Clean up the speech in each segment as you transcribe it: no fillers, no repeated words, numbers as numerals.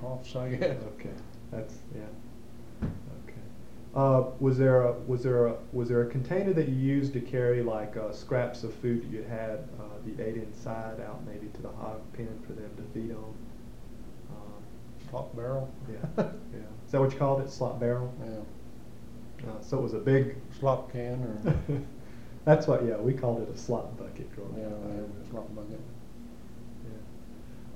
troughs, I guess. Okay, that's, yeah. Okay. Was there a container that you used to carry like scraps of food that you had that you ate inside out maybe to the hog pen for them to feed on? Slop barrel? Yeah, yeah. Is that what you called it, slop barrel? Yeah. So it was a big Slop can or? That's what, yeah, we called it a slop bucket growing Yeah, up. we had a slop bucket. Yeah.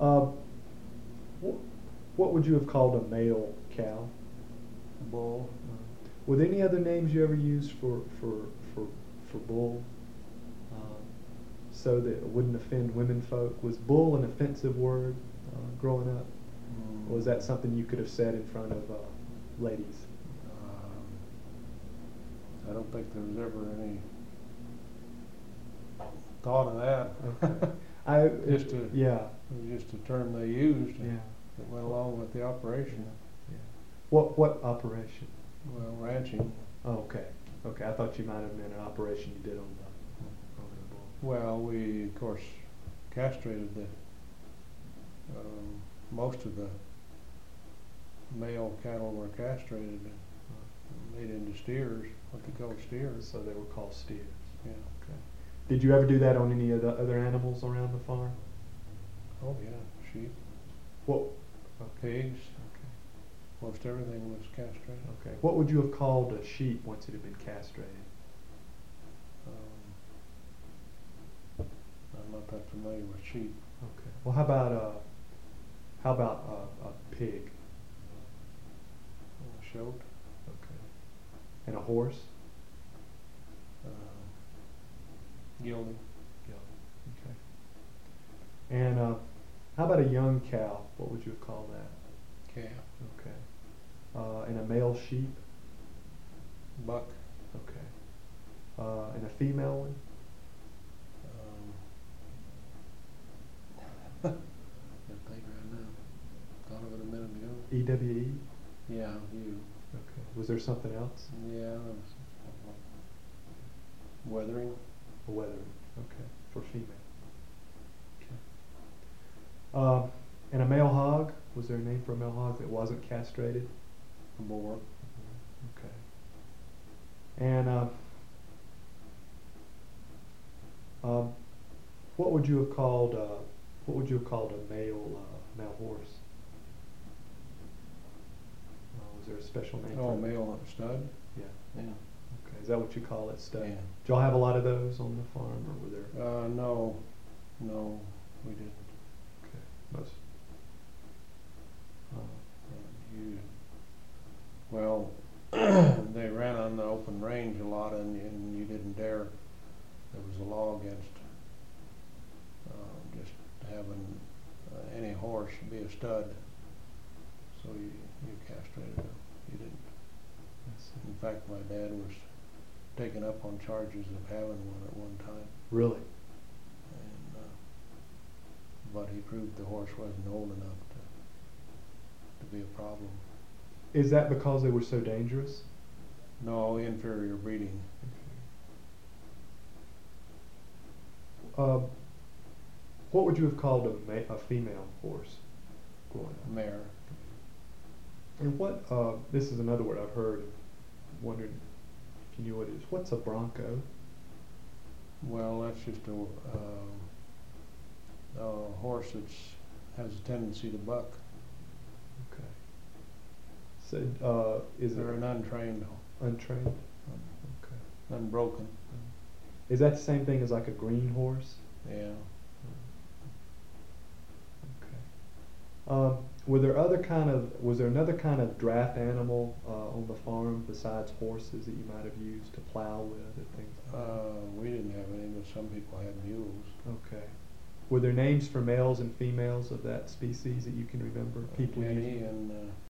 What would you have called a male cow? Bull. Were there any other names you ever used for bull? So that it wouldn't offend women folk? Was bull an offensive word growing up? Or was that something you could have said in front of ladies? I don't think there was ever any thought of that. Yeah. It was just a term they used. Yeah. That went along with the operation. Yeah. What operation? Well, ranching. Oh, okay. Okay, I thought you might have meant an operation you did on the bull. Well, we of course castrated the most of the male cattle were castrated and made into steers, what they call steers. So they were called steers. Yeah. Okay. Did you ever do that on any of the other animals around the farm? Oh yeah, sheep. What? Pigs. Okay. Most everything was castrated. Okay. What would you have called a sheep once it had been castrated? I'm not that familiar with sheep. Okay. Well, how about a pig? Shoat. Okay. And a horse? Gelding. Okay. And how about a young cow? What would you have called that? Calf. Okay. And a male sheep? Buck. Okay. And a female one? Can't think right now. Thought of it a minute ago. EWE? Yeah, you. Okay. Was there something else? Yeah, there was weathering. A weathering. Okay. For female. Okay. And a male hog? Was there a name for a male hog that wasn't castrated? Boar. Okay. And what would you have called a male horse? Was there a special name? Oh, for it? male stud. Yeah. Yeah. Okay. Is that what you call it, stud? Yeah. Did y'all have a lot of those on the farm, or were there? No, we didn't. Okay. Most. You. Well, they ran on the open range a lot, and you didn't dare. There was a law against just having any horse be a stud. So you castrated them. You didn't. In fact, my dad was taken up on charges of having one at one time. Really? And but he proved the horse wasn't old enough to be a problem. Is that because they were so dangerous? No, inferior breeding. What would you have called a female horse growing up? Mare. And what, this is another word I've heard, wondered if you knew what it is. What's a bronco? Well, that's just a horse that has a tendency to buck. Okay. So, is They're it an untrained, untrained? Okay. unbroken. Is that the same thing as like a green horse? Yeah. Okay. Was there another kind of draft animal on the farm besides horses that you might have used to plow with and things like that? We didn't have any, but some people had mules. Okay. Were there names for males and females of that species that you can remember? People Penny using? and